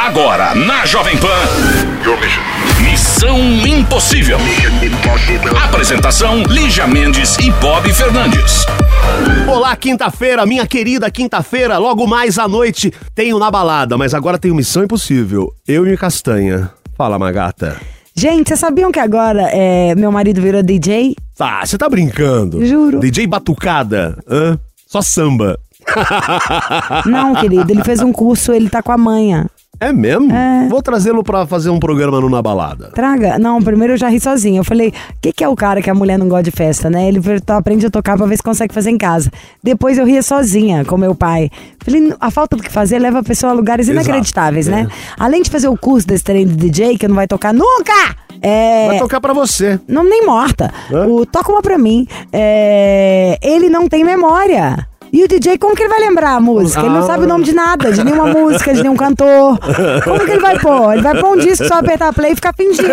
Agora, na Jovem Pan, Missão Impossível. Apresentação, Lígia Mendes e Bob Fernandes. Olá, quinta-feira, minha querida quinta-feira. Logo mais à noite tenho Na Balada, mas agora tenho Missão Impossível. Eu e Castanha. Fala, Magata. Gente, vocês sabiam que agora meu marido virou DJ? Ah, você tá brincando? Juro. DJ Batucada? Hã? Só samba. Não, querido, ele fez um curso, ele tá com a manha. É mesmo? É. Vou trazê-lo pra fazer um programa no Na Balada. Traga. Não, primeiro eu já ri sozinha. Eu falei, o que é o cara que a mulher não gosta de festa, né? Ele aprende a tocar pra ver se consegue fazer em casa. Depois eu ria sozinha com meu pai. Falei, a falta do que fazer leva a pessoa a lugares inacreditáveis, né? Além de fazer o curso desse trem de DJ, que não vai tocar nunca! Vai tocar pra você. Não, nem morta. Toca uma pra mim. Ele não tem memória. E o DJ, como que ele vai lembrar a música? Ele não sabe o nome de nada, de nenhuma música, de nenhum cantor. Como que ele vai pôr? Ele vai pôr um disco, só apertar play e ficar fingindo.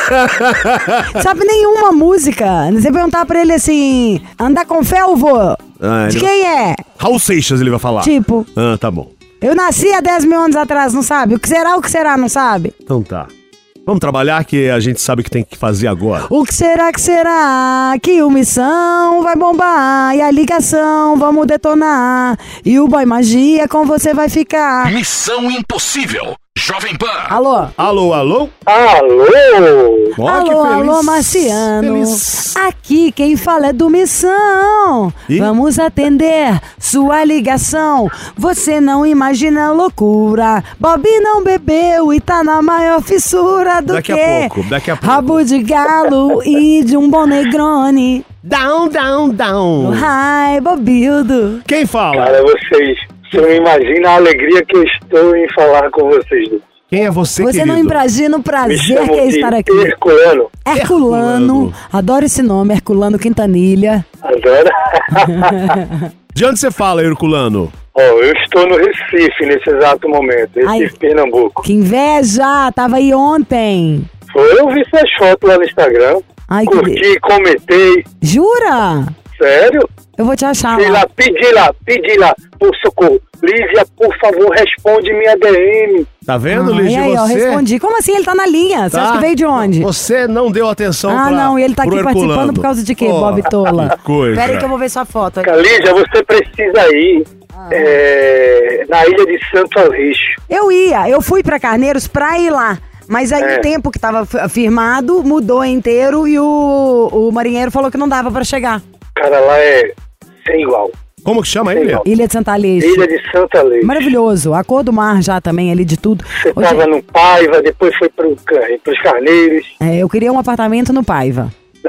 Sabe nenhuma música. Você perguntar pra ele assim, andar com fé ou vou? De quem é? Raul Seixas ele vai falar. Tipo. Tá bom. Eu nasci há 10 mil anos atrás, não sabe? O que será, não sabe? Então tá. Vamos trabalhar que a gente sabe o que tem que fazer agora. O que será que o Missão vai bombar e a ligação vamos detonar e o boy magia com você vai ficar. Missão Impossível. Jovem Pan. Alô? Alô, alô? Alô? Olha que Alô, feliz. alô, Marciano. Feliz. Aqui quem fala é do Missão. E? Vamos atender sua ligação. Você não imagina a loucura. Bob não bebeu e tá na maior fissura do Daqui que a pouco. rabo de galo e de um bom Negroni. Down, down, down. Ai, Bobildo. Quem fala? Cara, você não imagina a alegria que eu estou em falar com vocês. Quem é você, Você querido? não imagina o Me prazer chamo que é de estar aqui. Herculano. Herculano. Adoro esse nome, Herculano Quintanilha. Agora? De onde você fala, Herculano? Eu estou no Recife nesse exato momento. Recife, Pernambuco. Que inveja! Tava aí ontem. Eu vi suas fotos lá no Instagram. Ai, que Curti, comentei. Jura? Sério? Eu vou te achar Sei lá. lá, pedi lá, por socorro. Lívia, por favor, responde minha DM. Tá vendo, E Lígia? aí, ó, Você? respondi. Como assim? Ele tá na linha. Você acha que veio de onde? Você não deu atenção Não, e ele tá pro aqui participando Herculano. por causa de quê, Oh, Bob Tola? que coisa. Pera aí que eu vou ver sua foto. Lígia, você precisa ir na ilha de Santo Aleixo. Eu fui pra Carneiros pra ir lá. Mas aí o tempo que tava firmado mudou inteiro e o marinheiro falou que não dava pra chegar. Cara, lá é sem igual. Como que chama ele? Ilha de Santa Aleixo. Ilha de Santo Aleixo. Maravilhoso. A cor do mar já também, ali de tudo. Você tava no Paiva, depois foi pros Carneiros. Eu queria um apartamento no Paiva.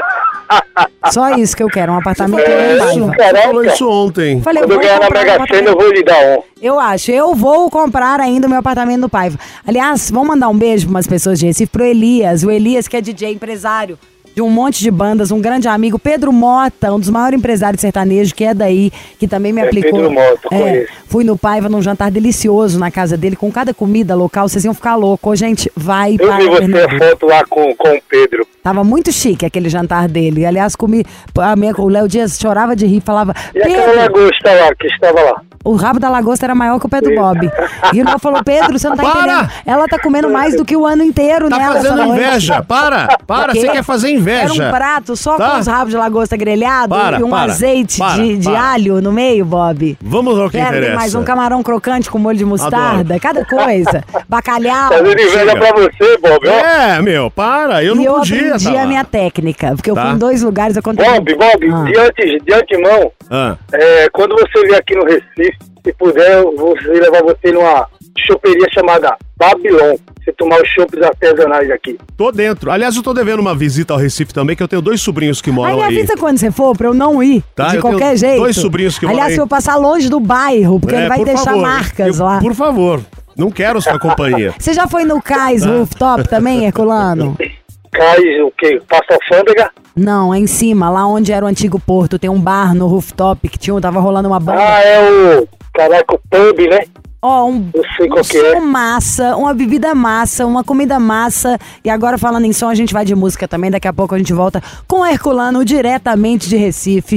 Só isso que eu quero, um apartamento no Paiva. Você Caraca. falou isso ontem. Falei, Quando eu ganhar na comprar um Mega Sena, eu apartamento. vou lhe dar um. Eu acho, eu vou comprar ainda o meu apartamento no Paiva. Aliás, vamos mandar um beijo para umas pessoas de Recife, pro Elias. O Elias que é DJ, empresário de um monte de bandas, um grande amigo. Pedro Mota, um dos maiores empresários sertanejos, que é daí, que também me aplicou. Pedro Mota, conheço. Fui no Paiva num jantar delicioso na casa dele, com cada comida local, vocês iam ficar loucos. Gente, vai Eu para vi você a Pernambuco. foto lá com o Pedro. Tava muito chique aquele jantar dele. Aliás, o Léo Dias chorava de rir, falava... E aquela Pedro, lagosta lá, que estava lá? o rabo da lagosta era maior que o pé do Bob. E o Léo falou, Pedro, você não tá Para! entendendo. Ela tá comendo mais do que o ano inteiro, Tá nela. fazendo essa noite. inveja. Para, O quê? você quer fazer inveja. Era um prato só Tá? com os rabos de lagosta grelhado Para, e um para, azeite de para. alho no meio, Bob. Vamos ao que Tem interessa. mais um camarão crocante com molho de mostarda, Adoro. cada coisa. Bacalhau. Fazendo inveja chega. pra você, Bob. Ó. Para, eu E não eu podia. aprendi tá lá. a minha técnica, porque eu Tá. fui em 2 lugares, eu contei. Bob, de antemão, Ah. quando você vier aqui no Recife, se puder, eu vou levar você numa choperia chamada Babilon. Você tomar os chopes artesanais aqui. Tô dentro. Aliás, eu tô devendo uma visita ao Recife também, que eu tenho 2 sobrinhos que Aí moram me aí. avisa quando você for, pra eu não ir, Tá, de eu qualquer tenho jeito. 2 sobrinhos que moram Aliás, aí. se eu passar longe do bairro, porque ele vai por deixar favor. marcas lá. Por favor, não quero sua companhia. Você já foi no Cais Rooftop também, Herculano? Cais o quê? Passa alfândega? Não, é em cima, lá onde era o antigo porto, tem um bar no rooftop que tava rolando uma banda. É o... Caraca, o pub, né? Ó, Eu sei qual que som é. massa, uma bebida massa, uma comida massa. E agora, falando em som, a gente vai de música também. Daqui a pouco a gente volta com Herculano, diretamente de Recife.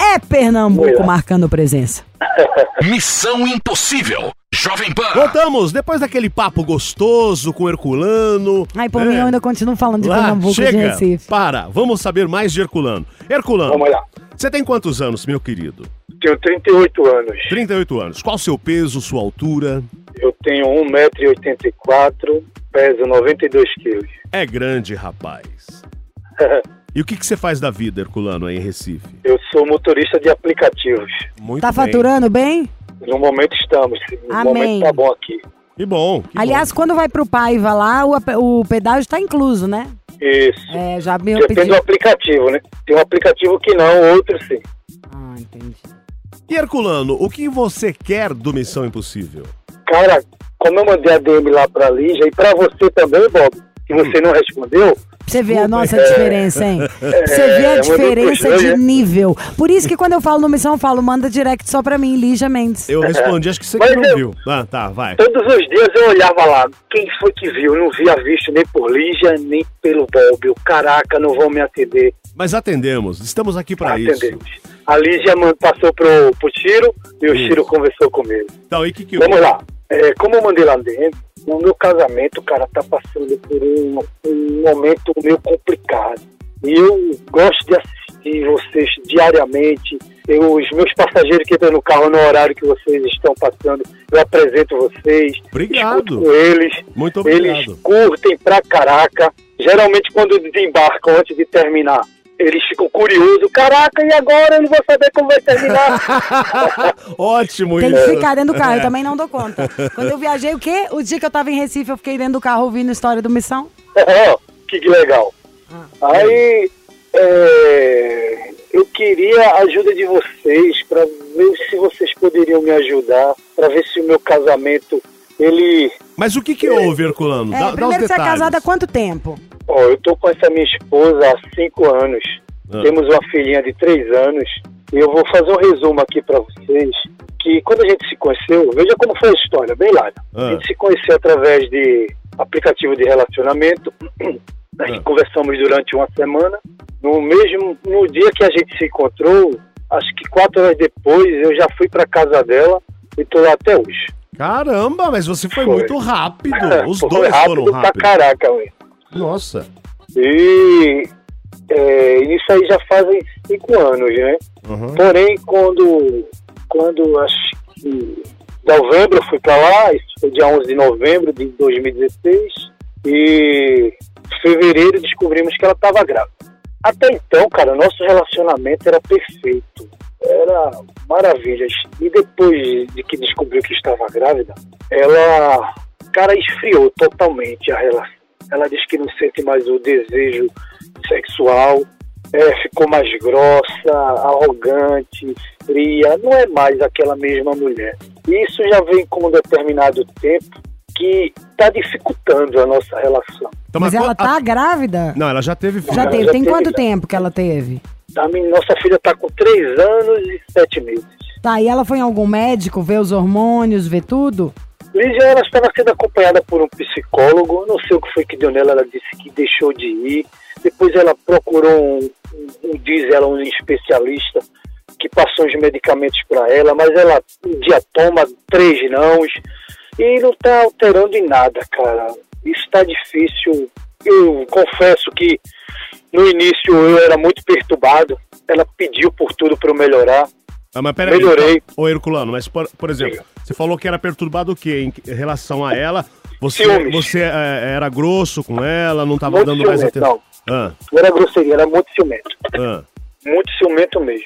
É Pernambuco marcando presença. Missão Impossível. Jovem Pan. Voltamos, depois daquele papo gostoso com o Herculano. Ai, por mim eu ainda continuo falando de Pernambuco, chega, de Recife. Vamos saber mais de Herculano. Herculano, Vamos lá. você tem quantos anos, meu querido? Tenho 38 anos. 38 anos. Qual o seu peso, sua altura? Eu tenho 1,84 m, peso 92 quilos. É grande, rapaz. E o que você faz da vida, Herculano, aí em Recife? Eu sou motorista de aplicativos. Muito Tá bem. faturando bem? No momento estamos. No Amém. momento tá bom aqui. Que bom. Aliás, quando vai pro Paiva lá, o pedágio tá incluso, né? Isso. Já me Depende do aplicativo, né? Tem um aplicativo que não, outro sim. Ah, entendi. E Herculano, o que você quer do Missão Impossível? Cara, como eu mandei a DM lá pra Lígia e pra você também, Bob, que você não respondeu, Você vê a nossa diferença, hein? Você vê a diferença muito de puxado, né? nível. Por isso que quando eu falo no Missão, eu falo, manda direct só pra mim, Lígia Mendes. Eu respondi, acho que você Mas que não eu- viu. Ah, tá, vai. todos os dias eu olhava lá, quem foi que viu? Eu não via visto nem por Lígia, nem pelo Bob. Eu, caraca, não vão me atender. Mas atendemos, estamos aqui pra isso. Atendemos. A Lígia passou pro Chiro e o Chiro conversou comigo. Então, e o que Vamos lá. Como eu mandei lá dentro, o meu casamento, cara, tá passando por um momento meio complicado. E eu gosto de assistir vocês diariamente. Os meus passageiros que estão no carro no horário que vocês estão passando, eu apresento vocês. Obrigado. Escuto com eles. Muito obrigado. Eles curtem pra caraca. Geralmente quando desembarcam antes de terminar, eles ficam curiosos. Caraca, e agora? Eu não vou saber como vai terminar. Ótimo Tem isso. que ficar dentro do carro, eu também não dou conta. Quando eu viajei, o quê? O dia que eu tava em Recife, eu fiquei dentro do carro ouvindo a história do Missão. Ó, que legal. Aí, eu queria a ajuda de vocês para ver se vocês poderiam me ajudar, para ver se o meu casamento, ele... Mas o que houve, Herculano? Dá os Primeiro, você é detalhes. casado há quanto tempo? Ó, eu tô com essa minha esposa há 5 anos. Temos uma filhinha de 3 anos. E eu vou fazer um resumo aqui para vocês, que quando a gente se conheceu, veja como foi a história, bem larga. A gente se conheceu através de aplicativo de relacionamento. Nós conversamos durante uma semana. No dia que a gente se encontrou, acho que 4 horas depois, eu já fui para casa dela e tô lá até hoje. Caramba, mas você foi muito rápido. Os Foi dois foram pra rápidos. caraca, ué. Nossa. E isso aí já fazem 5 anos, né? Uhum. Porém, quando acho que novembro eu fui pra lá, isso foi dia 11 de novembro de 2016, e em fevereiro descobrimos que ela estava grávida. Até então, cara, nosso relacionamento era perfeito, era maravilha. E depois de que descobriu que estava grávida, ela, cara, esfriou totalmente a relação. Ela disse que não sente mais o desejo sexual, ficou mais grossa, arrogante, fria, não é mais aquela mesma mulher. E isso já vem com um determinado tempo que está dificultando a nossa relação. Então, Mas ela tá grávida? Não, ela já teve filho. Já teve. já Tem teve, quanto já. tempo que ela teve? Nossa filha está com 3 anos e 7 meses. Tá, e ela foi em algum médico, ver os hormônios, ver tudo? Lígia, ela estava sendo acompanhada por um psicólogo, não sei o que foi que deu nela, ela disse que deixou de ir. Depois ela procurou um especialista que passou os medicamentos para ela, mas ela um dia toma 3 nãos e não está alterando em nada, cara. Isso está difícil. Eu confesso que no início eu era muito perturbado, ela pediu por tudo para eu melhorar. Ah, mas peraí, Melhorei. Ô, Herculano, mas por exemplo, Sim. você falou que era perturbado o quê? Em relação a ela, Ciúmes. você era grosso com ela, não tava Muito dando mais ciumento, atenção? não era grosseria, era muito ciumento. Ah. Muito ciumento mesmo.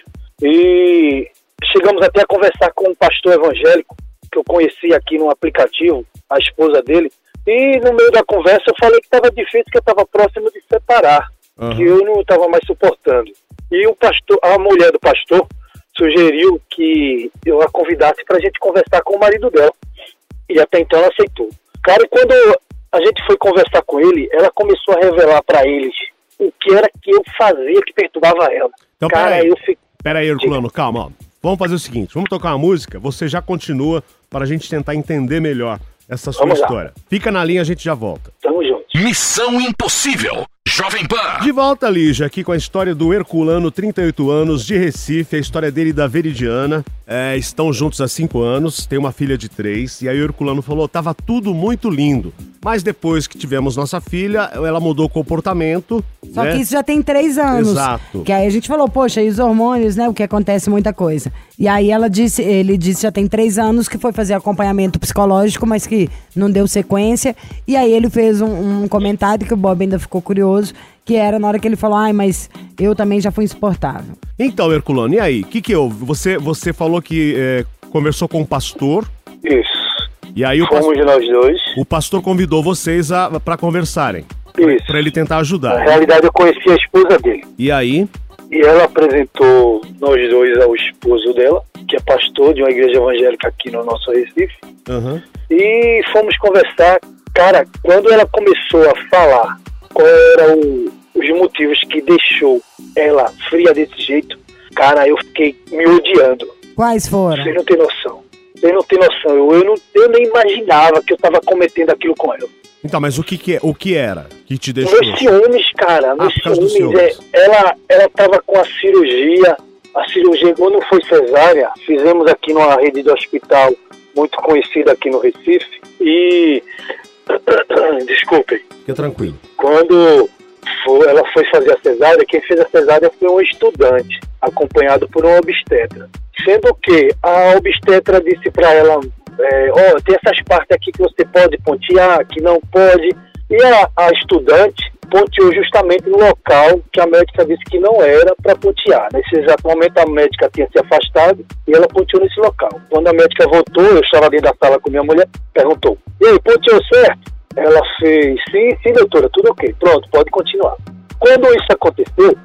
E chegamos até a conversar com um pastor evangélico que eu conheci aqui no aplicativo, a esposa dele, e no meio da conversa eu falei que estava difícil, que eu estava próximo de separar, que eu não estava mais suportando. E a mulher do pastor sugeriu que eu a convidasse para a gente conversar com o marido dela. E até então ela aceitou. Cara, e quando a gente foi conversar com ele, ela começou a revelar para eles o que era que eu fazia que perturbava ela. Então, Cara, eu fiquei... Peraí, Herculano, calma, ó. Vamos fazer o seguinte, vamos tocar uma música, você já continua para a gente tentar entender melhor essa sua Vamos lá. história. Fica na linha, a gente já volta. Tamo juntos. Missão Impossível. Jovem Pan. De volta, Lígia, aqui com a história do Herculano, 38 anos, de Recife, a história dele e da Veridiana. Estão juntos há 5 anos, tem uma filha de 3, e aí o Herculano falou, tava tudo muito lindo. Mas depois que tivemos nossa filha, ela mudou o comportamento. Só que isso já tem 3 anos. Exato. Que aí a gente falou, poxa, e os hormônios, né? O que acontece muita coisa. E aí ele disse já tem 3 anos que foi fazer acompanhamento psicológico, mas que não deu sequência. E aí ele fez um comentário que o Bob ainda ficou curioso, que era na hora que ele falou, mas eu também já fui insuportável. Então, Herculano, e aí? O que houve? Você falou que conversou com o pastor. Isso. E aí Fomos nós dois. O pastor convidou vocês pra conversarem. Isso. Pra ele tentar ajudar. Na realidade, eu conheci a esposa dele. E aí? E ela apresentou nós dois ao esposo dela, que é pastor de uma igreja evangélica aqui no nosso Recife. Uhum. E fomos conversar. Cara, quando ela começou a falar qual eram os motivos que deixou ela fria desse jeito, cara, eu fiquei me odiando. Quais foram? Você não tem noção. Eu nem imaginava que eu tava cometendo aquilo com ela. Então, mas o que era que te deixou? Meus ciúmes, cara. Meus por causa dos ciúmes. ciúmes. Ela tava com a cirurgia. A cirurgia, quando foi cesárea, fizemos aqui numa rede de hospital muito conhecida aqui no Recife. E... Desculpem. Fica tranquilo. Quando ela foi fazer a cesárea, quem fez a cesárea foi um estudante, acompanhado por um obstetra. Sendo que a obstetra disse para ela, tem essas partes aqui que você pode pontear, que não pode. E a estudante ponteou justamente no local que a médica disse que não era para pontear. Nesse exato momento a médica tinha se afastado e ela ponteou nesse local. Quando a médica voltou, eu estava dentro da sala com minha mulher, perguntou, e aí, ponteou certo? Ela fez, sim, doutora, tudo ok, pronto, pode continuar. Quando isso aconteceu,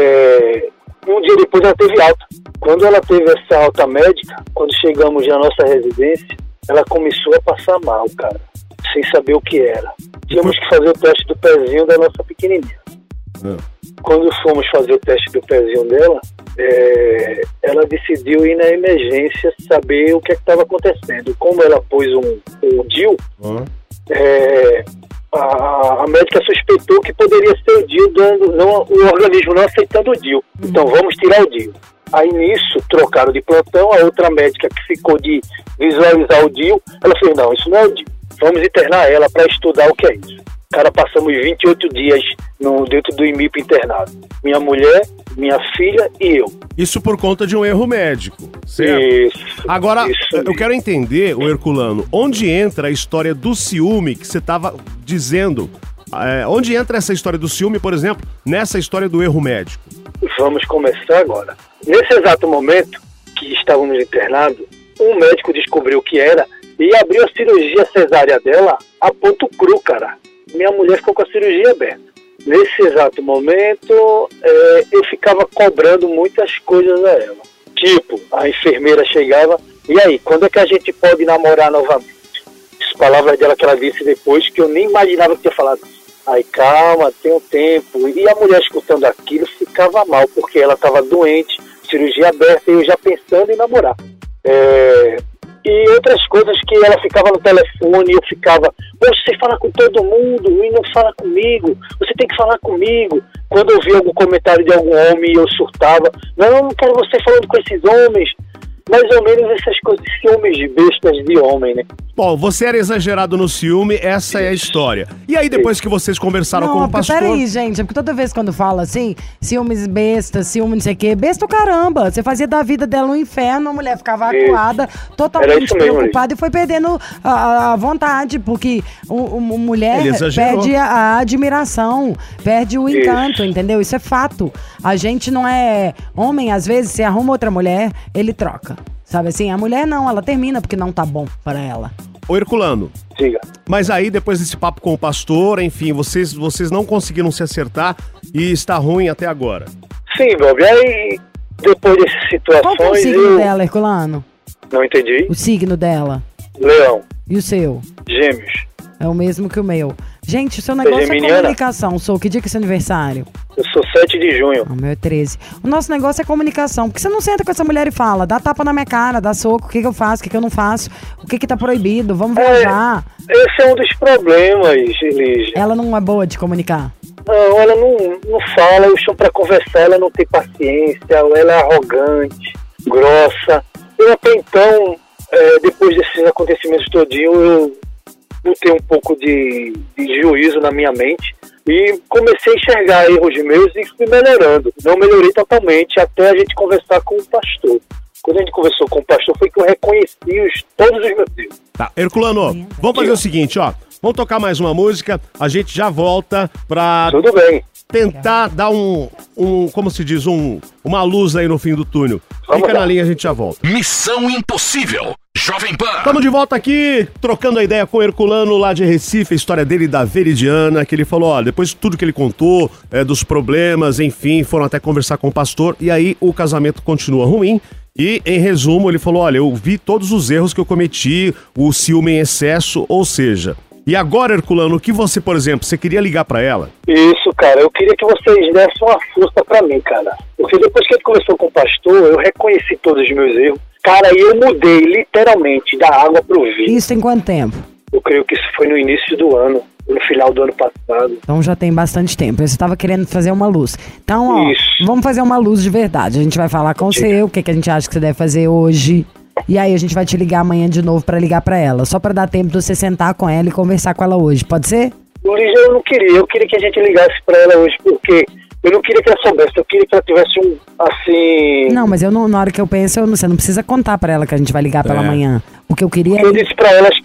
um dia depois ela teve alta. Quando ela teve essa alta médica, quando chegamos na nossa residência, ela começou a passar mal, cara, sem saber o que era. Tínhamos que fazer o teste do pezinho da nossa pequenininha. Quando fomos fazer o teste do pezinho dela, ela decidiu ir na emergência saber o que estava acontecendo. Como ela pôs um DIU, a médica suspeitou que poderia ser o DIU, o organismo não aceitando o DIU. Então vamos tirar o DIU. Aí nisso, trocaram de plantão, a outra médica que ficou de visualizar o DIU, ela fez, não, isso não é o DIU. Vamos internar ela para estudar o que é isso. Cara, passamos 28 dias dentro do IMIP internado. Minha mulher, minha filha e eu. Isso por conta de um erro médico, certo? Isso. Agora, isso eu quero entender, o Herculano, onde entra a história do ciúme que você estava dizendo? Onde entra essa história do ciúme, por exemplo, nessa história do erro médico? Vamos começar agora. Nesse exato momento que estávamos internados, um médico descobriu o que era e abriu a cirurgia cesárea dela a ponto cru, cara. Minha mulher ficou com a cirurgia aberta. Nesse exato momento, eu ficava cobrando muitas coisas a ela. Tipo, a enfermeira chegava, e aí, quando é que a gente pode namorar novamente? As palavras dela que ela disse depois, que eu nem imaginava que tinha falado. Aí, calma, tem um tempo. E a mulher escutando aquilo ficava mal, porque ela estava doente, cirurgia aberta, e eu já pensando em namorar. E outras coisas que ela ficava no telefone e eu ficava, poxa, você fala com todo mundo e não fala comigo, você tem que falar comigo. Quando eu via algum comentário de algum homem eu surtava, não quero você falando com esses homens. Mais ou menos essas coisas, ciúmes de bestas de homem, né? Bom, você era exagerado no ciúme, essa é a história. E aí, depois que vocês conversaram com o pastor... Peraí, gente, porque toda vez quando fala assim, ciúmes besta, ciúme não sei o quê, besta o caramba. Você fazia da vida dela um inferno, a mulher ficava acuada, totalmente preocupada e foi perdendo a vontade, porque mulher perde a admiração, perde o encanto, entendeu? Isso é fato. A gente não é homem, às vezes, se arruma outra mulher, ele troca. Sabe assim, a mulher não, ela termina porque não tá bom para ela. Ô Herculano, diga. Mas aí depois desse papo com o pastor, enfim, vocês não conseguiram se acertar e está ruim até agora. Sim, Bob, aí depois dessas situações... Qual é o signo dela, Herculano? Não entendi. O signo dela? Leão. E o seu? Gêmeos. É o mesmo que o meu. Gente, o seu negócio é comunicação, Sou. Que dia que é seu aniversário? Eu sou 7 de junho. O meu é 13. O nosso negócio é comunicação. Porque você não senta com essa mulher e fala, dá tapa na minha cara, dá soco, o que eu faço, o que eu não faço, o que tá proibido, vamos viajar. Esse é um dos problemas, Lígia. Ela não é boa de comunicar. Não, ela não fala, eu chamo pra conversar, ela não tem paciência, ela é arrogante, grossa. Eu até então, depois desses acontecimentos todinho, eu botei um pouco de juízo na minha mente e comecei a enxergar erros meus e fui melhorando. Não melhorei totalmente até a gente conversar com o pastor. Quando a gente conversou com o pastor foi que eu reconheci todos os meus erros. Tá, Herculano, vamos fazer o seguinte, ó. Vamos tocar mais uma música, a gente já volta pra Tudo bem. tentar dar como se diz, uma luz aí no fim do túnel. Fica na linha, a gente já volta. Missão Impossível, Jovem Pan. Estamos de volta aqui, trocando a ideia com o Herculano lá de Recife, a história dele e da Veridiana, que ele falou, ó, depois de tudo que ele contou, dos problemas, enfim, foram até conversar com o pastor, e aí o casamento continua ruim. E, em resumo, ele falou, olha, eu vi todos os erros que eu cometi, o ciúme em excesso, ou seja... E agora, Herculano, o que você, por exemplo, você queria ligar pra ela? Isso, cara, eu queria que vocês dessem uma força pra mim, cara. Porque depois que a gente conversou com o pastor, eu reconheci todos os meus erros. Cara, e eu mudei, literalmente, da água pro vinho. Isso tem quanto tempo? Eu creio que isso foi no início do ano, no final do ano passado. Então já tem bastante tempo. Você estava querendo fazer uma luz. Então, ó, vamos fazer uma luz de verdade. A gente vai falar com você, o que a gente acha que você deve fazer hoje. E aí a gente vai te ligar amanhã de novo pra ligar pra ela. Só pra dar tempo de você sentar com ela e conversar com ela hoje. Pode ser? Lígia, eu não queria. Eu queria que a gente ligasse pra ela hoje, porque eu não queria que ela soubesse. Eu queria que ela tivesse assim... Não, mas na hora que eu penso, você não precisa contar pra ela que a gente vai ligar pra ela amanhã. O que eu queria... Eu disse pra ela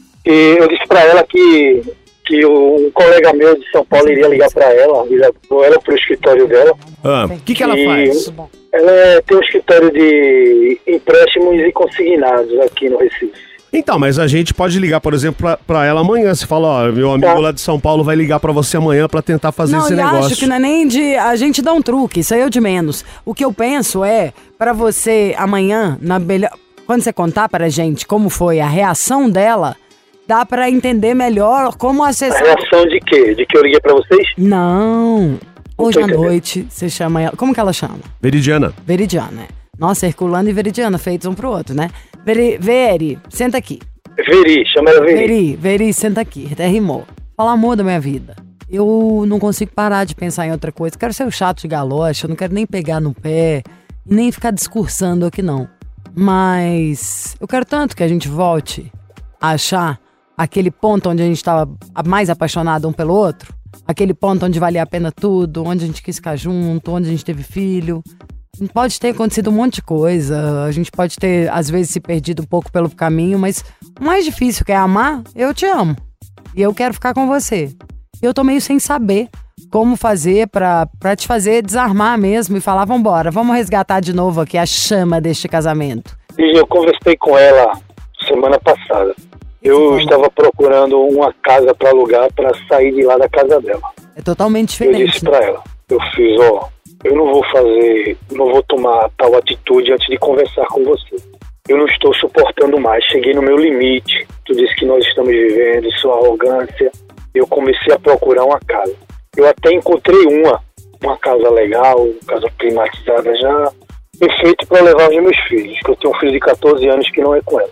que um colega meu de São Paulo iria ligar pra ela, levou ela pro escritório dela. O que ela faz? Ela tem um escritório de empréstimos e consignados aqui no Recife. Então, mas a gente pode ligar, por exemplo, pra ela amanhã. Você fala, ó, meu amigo lá de São Paulo vai ligar pra você amanhã pra tentar fazer esse negócio. Não, eu acho que não é nem de... A gente dá um truque, isso aí é o de menos. O que eu penso é, pra você amanhã, quando você contar pra gente como foi a reação dela, dá pra entender melhor como acessar... A reação de quê? De que eu liguei pra vocês? Não... Hoje à noite, você chama ela... Como que ela chama? Veridiana. Veridiana, é. Nossa, Herculano e Veridiana, feitos um pro outro, né? Veri, senta aqui. Chama ela Veri. Veri, senta aqui, até rimou. Fala, amor da minha vida. Eu não consigo parar de pensar em outra coisa. Quero ser o chato de galocha, eu não quero nem pegar no pé, nem ficar discursando aqui, não. Mas eu quero tanto que a gente volte a achar aquele ponto onde a gente estava mais apaixonado um pelo outro. Aquele ponto onde valia a pena tudo, onde a gente quis ficar junto, onde a gente teve filho. Pode ter acontecido um monte de coisa, a gente pode ter, às vezes, se perdido um pouco pelo caminho, mas o mais difícil que é amar, eu te amo. E eu quero ficar com você. Eu tô meio sem saber como fazer pra te fazer desarmar mesmo e falar, vambora, vamos resgatar de novo aqui a chama deste casamento. E eu conversei com ela semana passada. Eu estava procurando uma casa para alugar para sair de lá da casa dela. É totalmente diferente. Eu disse para ela, eu fiz, eu não vou tomar tal atitude antes de conversar com você. Eu não estou suportando mais, cheguei no meu limite. Tu disse que nós estamos vivendo, sua arrogância. Eu comecei a procurar uma casa. Eu até encontrei uma casa legal, uma casa climatizada já, perfeito para levar os meus filhos, que eu tenho um filho de 14 anos que não é com ela.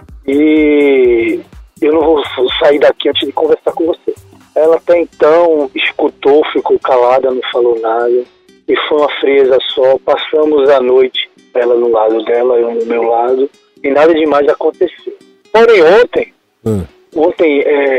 E eu não vou sair daqui antes de conversar com você. Ela até então escutou, ficou calada, não falou nada. E foi uma frieza só. Passamos a noite, ela no lado dela, eu no meu lado. E nada demais aconteceu. Porém, ontem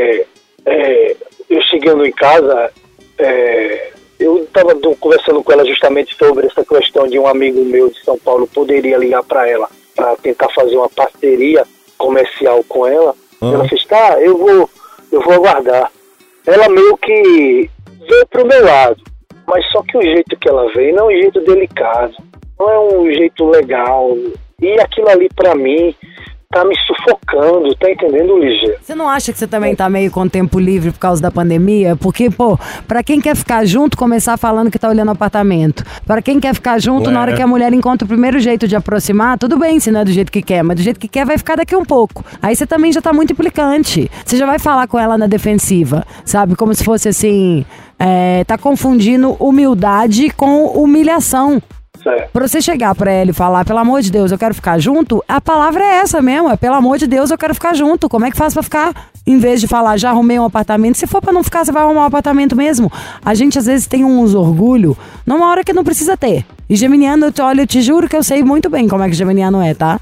eu chegando em casa, eu estava conversando com ela justamente sobre essa questão de um amigo meu de São Paulo poderia ligar para ela para tentar fazer uma parceria comercial com ela. Ela fez, tá, eu vou aguardar. Ela meio que veio pro meu lado, mas só que o jeito que ela veio não é um jeito delicado, não é um jeito legal, e aquilo ali pra mim tá me sufocando, tá entendendo, Lígia? Você não acha que você também tá meio com tempo livre por causa da pandemia? Porque, pra quem quer ficar junto, começar falando que tá olhando apartamento. Pra quem quer ficar junto, na hora que a mulher encontra o primeiro jeito de aproximar, tudo bem se não é do jeito que quer, mas do jeito que quer vai ficar daqui um pouco. Aí você também já tá muito implicante. Você já vai falar com ela na defensiva, sabe? Como se fosse assim... tá confundindo humildade com humilhação. Certo. Pra você chegar pra ela e falar, pelo amor de Deus, eu quero ficar junto, a palavra é essa mesmo, é pelo amor de Deus, eu quero ficar junto. Como é que faz pra ficar? Em vez de falar, já arrumei um apartamento, se for pra não ficar, você vai arrumar um apartamento mesmo. A gente às vezes tem uns orgulho numa hora que não precisa ter. E geminiano, eu te juro que eu sei muito bem como é que geminiano é, tá?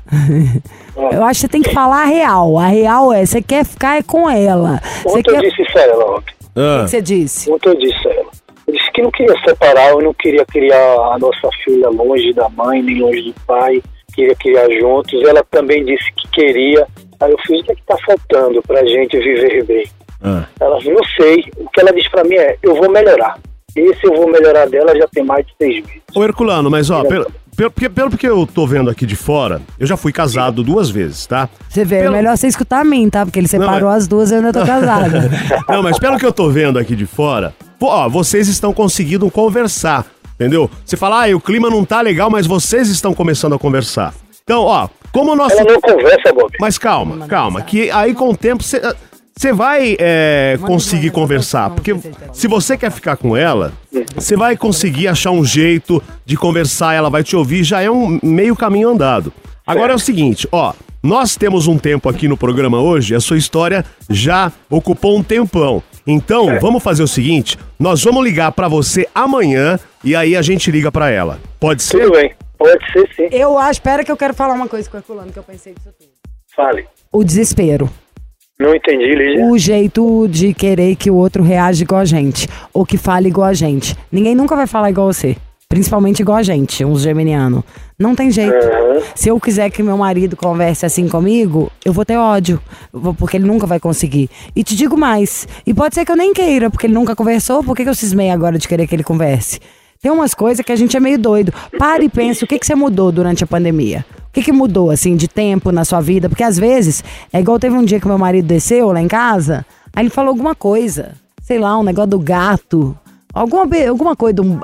Eu acho que você tem que falar a real. A real é, você quer ficar com ela. Ontem eu disse isso a ela, Rock. O que você disse? Ontem eu disse a ela. Eu disse que não queria separar, eu não queria criar a nossa filha longe da mãe, nem longe do pai. Queria criar juntos. Ela também disse que queria. Aí eu fiz, o que é que tá faltando pra gente viver bem? Ela falou, não sei. O que ela disse pra mim é, eu vou melhorar. Esse eu vou melhorar dela já tem mais de 6 meses. Ô, Herculano, mas ó, pelo que eu tô vendo aqui de fora, eu já fui casado 2 vezes, tá? Você vê, é melhor você escutar a mim, tá? Porque ele separou as duas e eu ainda tô casada. Não, mas pelo que eu tô vendo aqui de fora, ó, vocês estão conseguindo conversar, entendeu? Você fala, o clima não tá legal, mas vocês estão começando a conversar. Então, ó, como o nosso... Ela não conversa, Bob. Mas calma, que aí com o tempo você vai conseguir conversar, porque se você quer ficar com ela, você vai conseguir achar um jeito de conversar, ela vai te ouvir, já é um meio caminho andado. Agora é o seguinte, ó, nós temos um tempo aqui no programa hoje, a sua história já ocupou um tempão. Então, vamos fazer o seguinte, nós vamos ligar pra você amanhã e aí a gente liga pra ela. Pode ser? Tudo bem, pode ser sim. Espera que eu quero falar uma coisa com o Herculano, que eu pensei disso tudo. Fale. O desespero. Não entendi, Lígia. O jeito de querer que o outro reaja igual a gente, ou que fale igual a gente. Ninguém nunca vai falar igual a você, principalmente igual a gente, uns geminianos. Não tem jeito. Se eu quiser que meu marido converse assim comigo, eu vou ter ódio, porque ele nunca vai conseguir. E te digo mais, e pode ser que eu nem queira, porque ele nunca conversou, por que eu cismei agora de querer que ele converse? Tem umas coisas que a gente é meio doido. Para e pensa, o que você mudou durante a pandemia? O que mudou, assim, de tempo na sua vida? Porque às vezes, é igual teve um dia que meu marido desceu lá em casa, aí ele falou alguma coisa, sei lá, um negócio do gato, alguma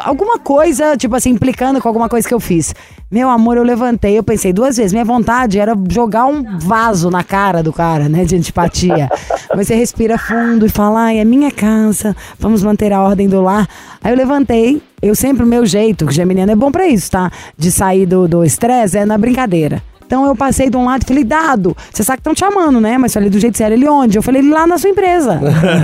coisa, tipo assim, implicando com alguma coisa que eu fiz. Meu amor, eu levantei, eu pensei 2 vezes, minha vontade era jogar um vaso na cara do cara, né, de antipatia. Mas você respira fundo e fala, é minha casa, vamos manter a ordem do lar. Aí eu levantei, o meu jeito, que geminiano é bom pra isso, tá? De sair do estresse é na brincadeira. Então eu passei de um lado e falei, Dado, você sabe que estão te chamando, né? Mas falei do jeito sério, ele onde? Eu falei, lá na sua empresa.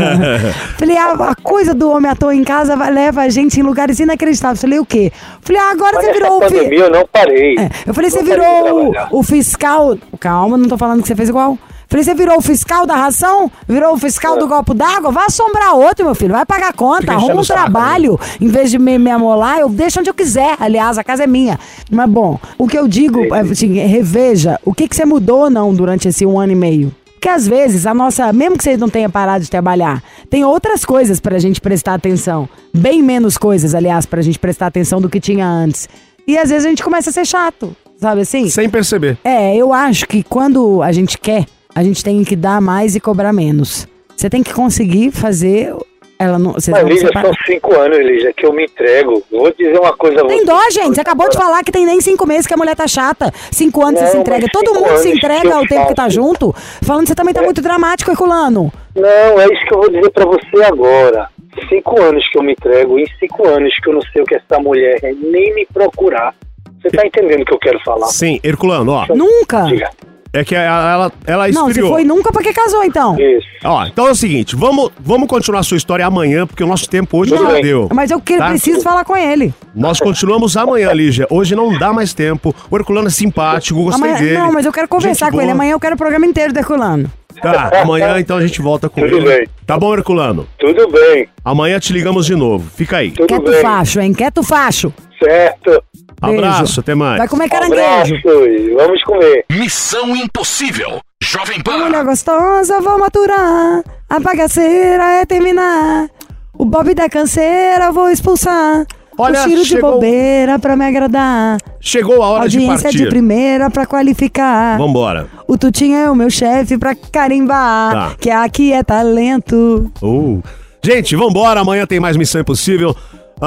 Falei, a coisa do homem à toa em casa leva a gente em lugares inacreditáveis. Falei, o quê? Falei, agora você virou pandemia, eu não parei. Eu falei, você virou o fiscal... Calma, não tô falando que você fez igual. Falei, você virou o fiscal da ração? Virou o fiscal do copo d'água? Vai assombrar outro, meu filho. Vai pagar conta, arruma um trabalho. Em vez de me amolar, eu deixo onde eu quiser. Aliás, a casa é minha. Mas, bom, o que eu digo, assim, reveja o que você mudou ou não durante esse 1 ano e meio. Porque às vezes, mesmo que você não tenha parado de trabalhar, tem outras coisas pra gente prestar atenção. Bem menos coisas, aliás, pra gente prestar atenção do que tinha antes. E às vezes a gente começa a ser chato, sabe assim? Sem perceber. Eu acho que quando a gente quer, a gente tem que dar mais e cobrar menos. Você tem que conseguir fazer... Mas, Lígia, são 5 anos, Lígia, que eu me entrego. Vou dizer uma coisa... Tem dó, gente. Você acabou de falar que tem nem 5 meses que a mulher tá chata. 5 anos você se entrega. Todo mundo se entrega ao tempo que tá junto. Falando que você também tá muito dramático, Herculano. Não, é isso que eu vou dizer pra você agora. 5 anos que eu me entrego. Em 5 anos que eu não sei o que essa mulher é nem me procurar. Você tá entendendo o que eu quero falar? Sim, Herculano, ó. Nunca. Diga. É que ela esfriou. Não, se foi nunca, porque casou, então. Isso. Ó, então é o seguinte, vamos continuar a sua história amanhã, porque o nosso tempo hoje Tudo não bem. deu. Mas eu preciso falar com ele. Nós continuamos amanhã, Lígia. Hoje não dá mais tempo. O Herculano é simpático, gostei dele. Não, mas eu quero conversar com ele. Amanhã eu quero o programa inteiro do Herculano. Tá, amanhã então a gente volta com Tudo ele. bem. Tá bom, Herculano? Tudo bem. Amanhã te ligamos de novo. Fica aí. Tudo Quieto bem. facho, hein? Quieto facho. Certo. Abraço, Beijo. até mais. Vai comer caranguejo. Abraços. Vamos comer. Missão Impossível. Jovem Mulher Pan. gostosa, vou maturar. A bagaceira é terminar. O Bob da canseira, vou expulsar. Olha, o tiro de chegou- bobeira pra me agradar. Chegou a hora de Audiência partir. de primeira pra qualificar. Vambora. O Tutinha é o meu chefe pra carimbar. Tá. Que aqui é talento. Gente, vambora. Amanhã tem mais Missão Impossível.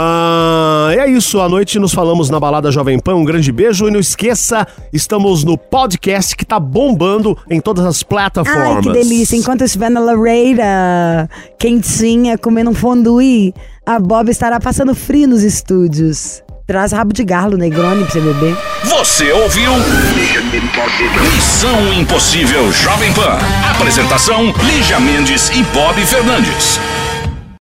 É isso, à noite nos falamos na Balada Jovem Pan. Um grande beijo e não esqueça, estamos no podcast que tá bombando em todas as plataformas. Ai, que delícia. Enquanto eu estiver na lareira, quentinha, comendo um fondue, A Bob estará passando frio nos estúdios. Traz rabo de galo, Negroni, pra você beber. Você ouviu? Missão Impossível Jovem Pan. Apresentação: Lígia Mendes e Bob Fernandes.